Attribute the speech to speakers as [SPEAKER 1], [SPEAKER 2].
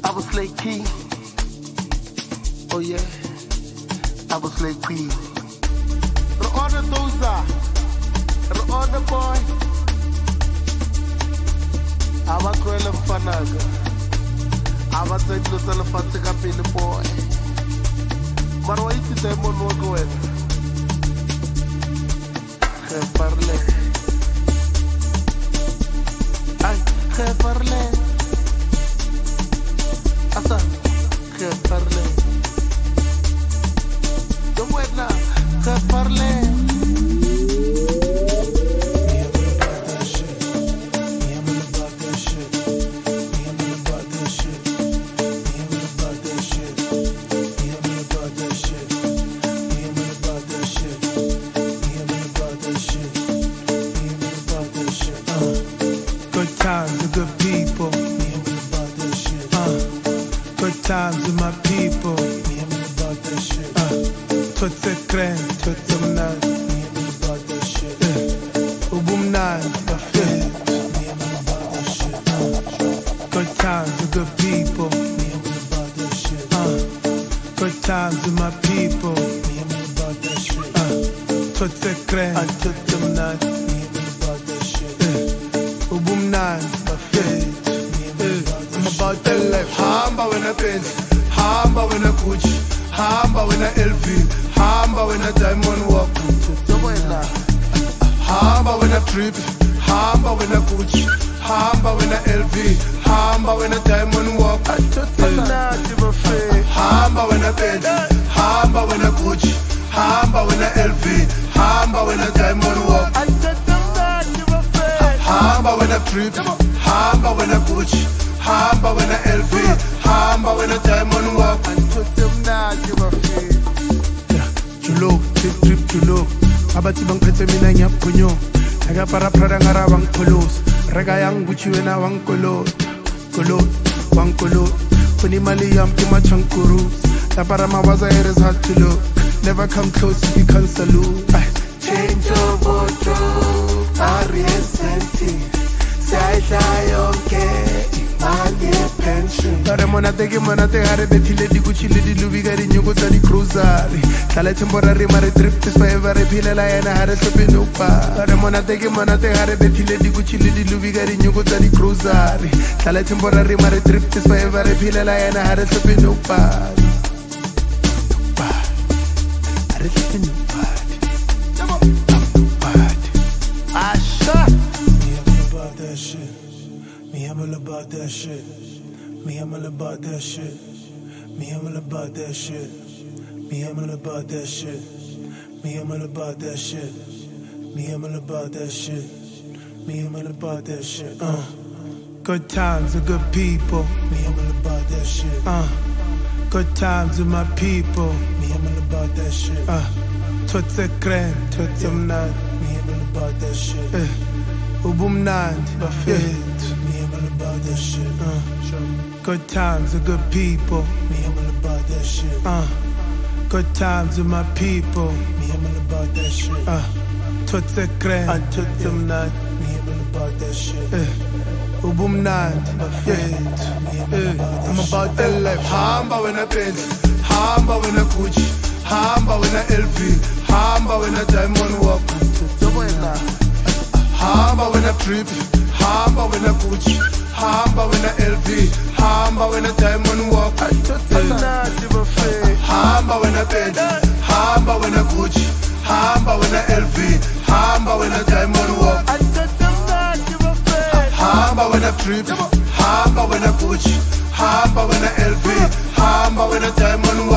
[SPEAKER 1] I was Slay King. Oh yeah, I was Slay Queen. Re-order those are. Re-order boy. Aba tloela mfanaga. Aba tsetlo le fatse ka pele boy. Mara wa itse diamond wa go wena. Ge parle. Ay, ge parle. Asa, ge parle. De buena, ge parle.
[SPEAKER 2] Times with my people. Tot sekren, tot somnat. Ubumnan, buffet. Good times with good people. Good times with my people. Tot sekren, tot somnat. Ubumnan, buffet. I'm about the life. Hamba when I Benz, hamba when I Gucci, hamba when I LV, hamba when I Diamond Walk. Hamba when I Trip, hamba when I Gucci, hamba when I LV, hamba when I Diamond Walk. Hamba when I Benz, hamba when I Gucci, hamba when I LV, hamba when I Diamond Walk. Hamba when I Trip, hamba when I Gucci, hamba when I LV, hamba when I Diamond Walk. Julo, trip julo. Abati bang pete mina nyapunyo. Naga para prada ngara bang polos. Rega yang Gucci wena wang kolo. Wang kolo. Kuni mali yam kima chankuru. La para mawaza eres hard to look. Never come close if you can't salute.
[SPEAKER 1] Change of wardrobe, Ariesenti. Say okay.
[SPEAKER 2] Tare monate ke monate gare bethile di Gucci le di Louis ka dinyoko tsa di cruiser. Tla temporary mare trip is forever re philela yena ha re hlope nopa. Tare monate ke monate gare bethile di Gucci le di Louis ka dinyoko tsa di cruiser. Tla temporary mare trip is forever re philela yena ha re hlope nopa. Ha re hlope nopa. I'm all about that shit. Me, I'm all about that shit. Me, I'm all about that shit. Me, I'm all about that shit. Me, I'm all about that shit. Me, I'm all about that shit. Me, I'm all about that shit. Good times with good people. Me, I'm all about that shit. Good times with my people. Me, I'm all about that shit. Tot sekren, tot somnat. Me, I'm all about that shit. Ubumnand, buffet. About that shit. Good times with good people. Me, I'm all about that shit. Good times with my people. Me, I'm all about that shit. Tot sekren, tot somnat. Me, I'm all about that shit. Ubumnand, I'm about that life. Hamba when I Benz, hamba when I Gucci, hamba when I LV, hamba when I Diamond Walk. Hamba when I Trip, hamba when I Gucci, hamba when I LV, hamba when I Diamond Walk. Hamba when I Benz, hamba when I Gucci, hamba when I LV, hamba when I Diamond Walk. Hamba when I Trip, hamba when I Gucci, hamba when I LV, hamba when I Diamond Walk.